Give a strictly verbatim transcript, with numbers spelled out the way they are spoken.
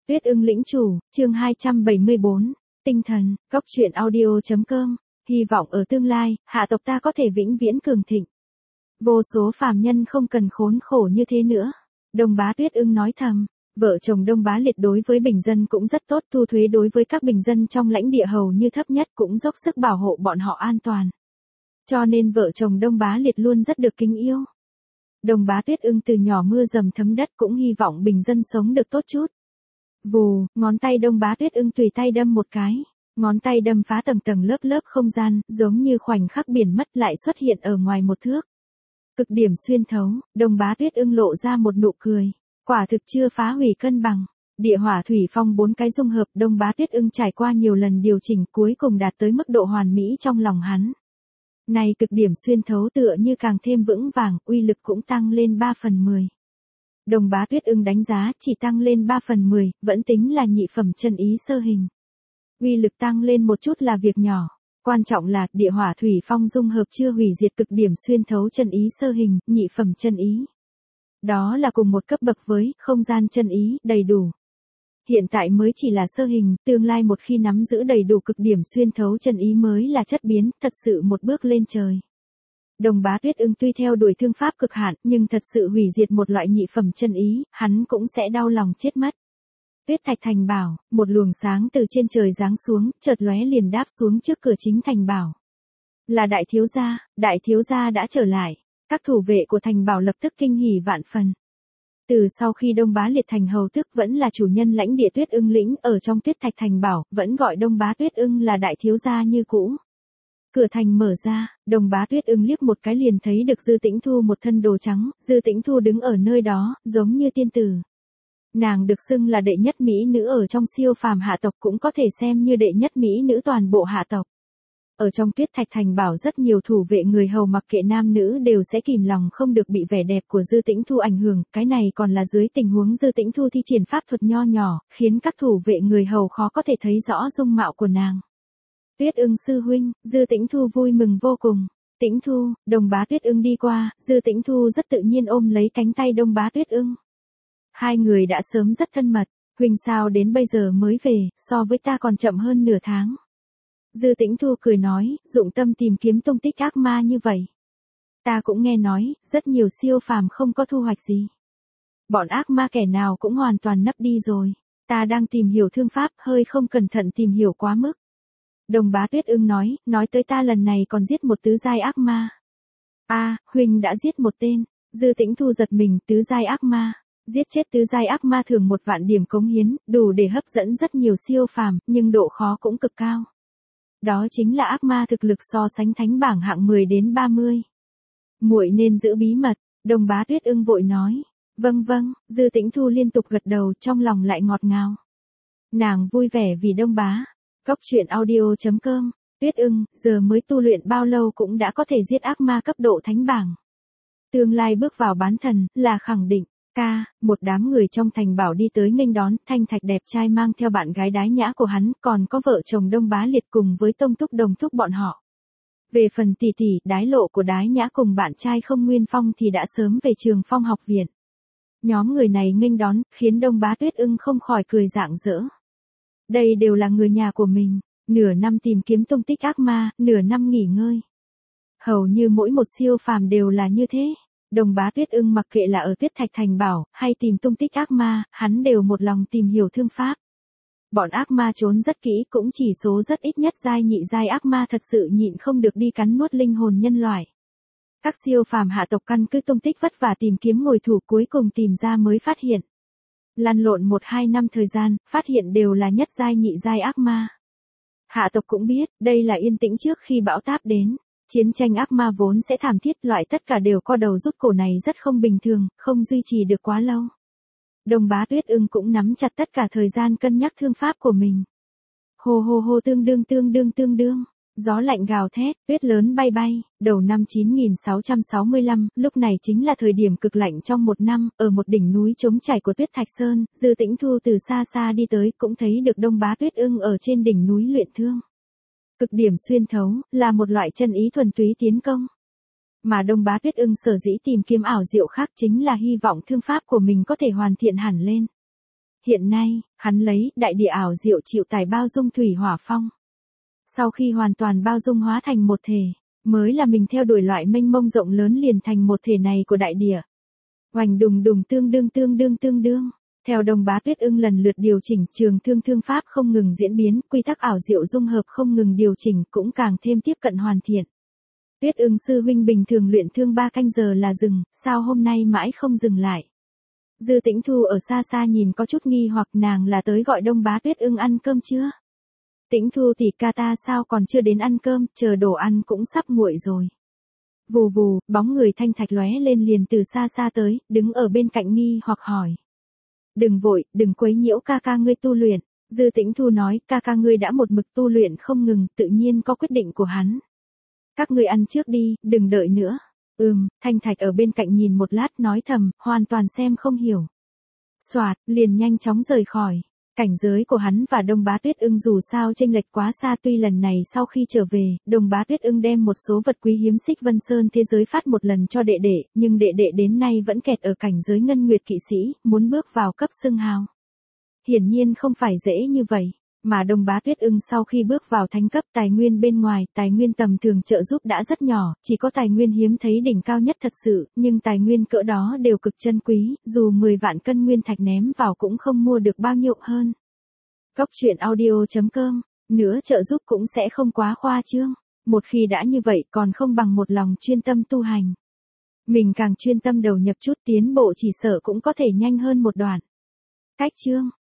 Tuyết ưng lĩnh chủ, chương hai trăm bảy mươi bốn, tinh thần, góc truyện audio.com, hy vọng ở tương lai, hạ tộc ta có thể vĩnh viễn cường thịnh. Vô số phàm nhân không cần khốn khổ như thế nữa. Đông Bá Tuyết ưng nói thầm, vợ chồng Đông Bá Liệt đối với bình dân cũng rất tốt, thu thuế đối với các bình dân trong lãnh địa hầu như thấp nhất cũng dốc sức bảo hộ bọn họ an toàn. Cho nên vợ chồng Đông Bá Liệt luôn rất được kính yêu. Đông Bá Tuyết ưng từ nhỏ mưa dầm thấm đất cũng hy vọng bình dân sống được tốt chút. Vù, ngón tay Đông Bá Tuyết ưng tùy tay đâm một cái, ngón tay đâm phá tầng tầng lớp lớp không gian, giống như khoảnh khắc biển mất lại xuất hiện ở ngoài một thước. Cực điểm xuyên thấu, Đông Bá Tuyết ưng lộ ra một nụ cười, quả thực chưa phá hủy cân bằng. Địa hỏa thủy phong bốn cái dung hợp, Đông Bá Tuyết ưng trải qua nhiều lần điều chỉnh cuối cùng đạt tới mức độ hoàn mỹ trong lòng hắn. Này cực điểm xuyên thấu tựa như càng thêm vững vàng, uy lực cũng tăng lên ba phần mười. Đông Bá Tuyết ưng đánh giá chỉ tăng lên ba phần mười, vẫn tính là nhị phẩm chân ý sơ hình. Uy lực tăng lên một chút là việc nhỏ, quan trọng là địa hỏa thủy phong dung hợp chưa hủy diệt cực điểm xuyên thấu chân ý sơ hình, nhị phẩm chân ý. Đó là cùng một cấp bậc với không gian chân ý đầy đủ. Hiện tại mới chỉ là sơ hình, tương lai một khi nắm giữ đầy đủ cực điểm xuyên thấu chân ý mới là chất biến, thật sự một bước lên trời. Đông Bá Tuyết ưng tuy theo đuổi thương pháp cực hạn, nhưng thật sự hủy diệt một loại nhị phẩm chân ý, hắn cũng sẽ đau lòng chết mất. Tuyết Thạch Thành Bảo, một luồng sáng từ trên trời giáng xuống, chợt lóe liền đáp xuống trước cửa chính thành bảo. Là đại thiếu gia, đại thiếu gia đã trở lại. Các thủ vệ của thành bảo lập tức kinh hỉ vạn phần. Từ sau khi Đông Bá Liệt thành hầu tước vẫn là chủ nhân lãnh địa Tuyết ưng lĩnh ở trong Tuyết Thạch Thành Bảo, vẫn gọi Đông Bá Tuyết ưng là đại thiếu gia như cũ. Cửa thành mở ra, Đông Bá Tuyết ưng liếc một cái liền thấy được Dư Tĩnh Thu một thân đồ trắng, Dư Tĩnh Thu đứng ở nơi đó, giống như tiên tử. Nàng được xưng là đệ nhất mỹ nữ ở trong siêu phàm hạ tộc, cũng có thể xem như đệ nhất mỹ nữ toàn bộ hạ tộc. Ở trong Tuyết Thạch Thành Bảo rất nhiều thủ vệ người hầu mặc kệ nam nữ đều sẽ kìm lòng không được bị vẻ đẹp của Dư Tĩnh Thu ảnh hưởng, cái này còn là dưới tình huống Dư Tĩnh Thu thi triển pháp thuật nho nhỏ, khiến các thủ vệ người hầu khó có thể thấy rõ dung mạo của nàng. Tuyết ưng sư huynh, Dư Tĩnh Thu vui mừng vô cùng. Tĩnh Thu, Đông Bá Tuyết ưng đi qua, Dư Tĩnh Thu rất tự nhiên ôm lấy cánh tay Đông Bá Tuyết ưng. Hai người đã sớm rất thân mật, huynh sao đến bây giờ mới về, so với ta còn chậm hơn nửa tháng. Dư Tĩnh Thu cười nói, dụng tâm tìm kiếm tung tích ác ma như vậy. Ta cũng nghe nói, rất nhiều siêu phàm không có thu hoạch gì. Bọn ác ma kẻ nào cũng hoàn toàn nấp đi rồi. Ta đang tìm hiểu thương pháp, hơi không cẩn thận tìm hiểu quá mức. Đông Bá Tuyết ưng nói, nói tới ta lần này còn giết một tứ giai ác ma. A, à, huynh đã giết một tên. Dư Tĩnh Thu giật mình, tứ giai ác ma. Giết chết tứ giai ác ma thường một vạn điểm cống hiến, đủ để hấp dẫn rất nhiều siêu phàm, nhưng độ khó cũng cực cao. Đó chính là ác ma thực lực so sánh thánh bảng hạng mười đến ba mươi. Muội nên giữ bí mật, Đông Bá Tuyết ưng vội nói. Vâng vâng, Dư Tĩnh Thu liên tục gật đầu, trong lòng lại ngọt ngào. Nàng vui vẻ vì Đông Bá. Góc truyện audio.com, Tuyết ưng, giờ mới tu luyện bao lâu cũng đã có thể giết ác ma cấp độ thánh bảng. Tương lai bước vào bán thần, là khẳng định. Ca, một đám người trong thành bảo đi tới nghênh đón, Thanh Thạch đẹp trai mang theo bạn gái Đái Nhã của hắn, còn có vợ chồng Đông Bá Liệt cùng với Tông Thúc Đồng Thúc bọn họ. Về phần tỷ tỷ, Đái Lộ của Đái Nhã cùng bạn trai Không Nguyên Phong thì đã sớm về Trường Phong học viện. Nhóm người này nghênh đón, khiến Đông Bá Tuyết ưng không khỏi cười rạng rỡ. Đây đều là người nhà của mình, nửa năm tìm kiếm tung tích ác ma, nửa năm nghỉ ngơi. Hầu như mỗi một siêu phàm đều là như thế. Đông Bá Tuyết ưng mặc kệ là ở Tuyết Thạch Thành Bảo, hay tìm tung tích ác ma, hắn đều một lòng tìm hiểu thương pháp. Bọn ác ma trốn rất kỹ, cũng chỉ số rất ít nhất giai nhị giai ác ma thật sự nhịn không được đi cắn nuốt linh hồn nhân loại. Các siêu phàm hạ tộc căn cứ tung tích vất vả tìm kiếm ngồi thủ, cuối cùng tìm ra mới phát hiện. Lăn lộn một hai năm thời gian, phát hiện đều là nhất giai nhị giai ác ma. Hạ tộc cũng biết, đây là yên tĩnh trước khi bão táp đến. Chiến tranh ác ma vốn sẽ thảm thiết, loại tất cả đều co đầu rút cổ này rất không bình thường, không duy trì được quá lâu. Đông Bá Tuyết ưng cũng nắm chặt tất cả thời gian cân nhắc thương pháp của mình. Hồ hồ hồ tương đương tương đương tương đương, gió lạnh gào thét, tuyết lớn bay bay, đầu năm chín nghìn sáu trăm sáu mươi lăm, lúc này chính là thời điểm cực lạnh trong một năm, ở một đỉnh núi trống trải của Tuyết Thạch Sơn, Dư Tĩnh Thu từ xa xa đi tới, cũng thấy được Đông Bá Tuyết ưng ở trên đỉnh núi luyện thương. Cực điểm xuyên thấu, là một loại chân ý thuần túy tiến công. Mà Đông Bá Tuyết ưng sở dĩ tìm kiếm ảo diệu khác chính là hy vọng thương pháp của mình có thể hoàn thiện hẳn lên. hiện nay, hắn lấy đại địa ảo diệu chịu tải bao dung thủy hỏa phong. Sau khi hoàn toàn bao dung hóa thành một thể, mới là mình theo đuổi loại mênh mông rộng lớn liền thành một thể này của đại địa. Oành đùng đùng tương đương tương đương tương đương. Theo Đông Bá Tuyết Ưng lần lượt điều chỉnh, trường thương thương pháp không ngừng diễn biến, quy tắc ảo diệu dung hợp không ngừng điều chỉnh, cũng càng thêm tiếp cận hoàn thiện. Tuyết Ưng sư huynh bình thường luyện thương ba canh giờ là dừng, sao hôm nay mãi không dừng lại? Dư Tĩnh Thu ở xa xa nhìn có chút nghi hoặc, nàng là tới gọi Đông Bá Tuyết Ưng ăn cơm chưa? Tĩnh Thu thì ca ta sao còn chưa đến ăn cơm, chờ đồ ăn cũng sắp nguội rồi. Vù vù, bóng người Thanh Thạch lóe lên liền từ xa xa tới, đứng ở bên cạnh nghi hoặc hỏi. Đừng vội, đừng quấy nhiễu ca ca ngươi tu luyện. Dư Tĩnh Thu nói, ca ca ngươi đã một mực tu luyện không ngừng, tự nhiên có quyết định của hắn. Các ngươi ăn trước đi, đừng đợi nữa. Ừm, Thanh Thạch ở bên cạnh nhìn một lát nói thầm, hoàn toàn xem không hiểu. Soạt, liền nhanh chóng rời khỏi. Cảnh giới của hắn và Đông Bá Tuyết Ưng dù sao chênh lệch quá xa, tuy lần này sau khi trở về, Đông Bá Tuyết Ưng đem một số vật quý hiếm Xích Vân Sơn thế giới phát một lần cho đệ đệ, nhưng đệ đệ đến nay vẫn kẹt ở cảnh giới ngân nguyệt kỵ sĩ, muốn bước vào cấp xưng hào. Hiển nhiên không phải dễ như vậy, mà Đông Bá Tuyết Ưng sau khi bước vào thánh cấp, tài nguyên bên ngoài, tài nguyên tầm thường trợ giúp đã rất nhỏ, chỉ có tài nguyên hiếm thấy đỉnh cao nhất thật sự, nhưng tài nguyên cỡ đó đều cực chân quý, dù mười vạn cân nguyên thạch ném vào cũng không mua được bao nhiêu hơn. Cốc truyện audio chấm com, nữa trợ giúp cũng sẽ không quá khoa trương, một khi đã như vậy còn không bằng một lòng chuyên tâm tu hành. Mình càng chuyên tâm đầu nhập chút tiến bộ chỉ sợ cũng có thể nhanh hơn một đoạn. Cách chương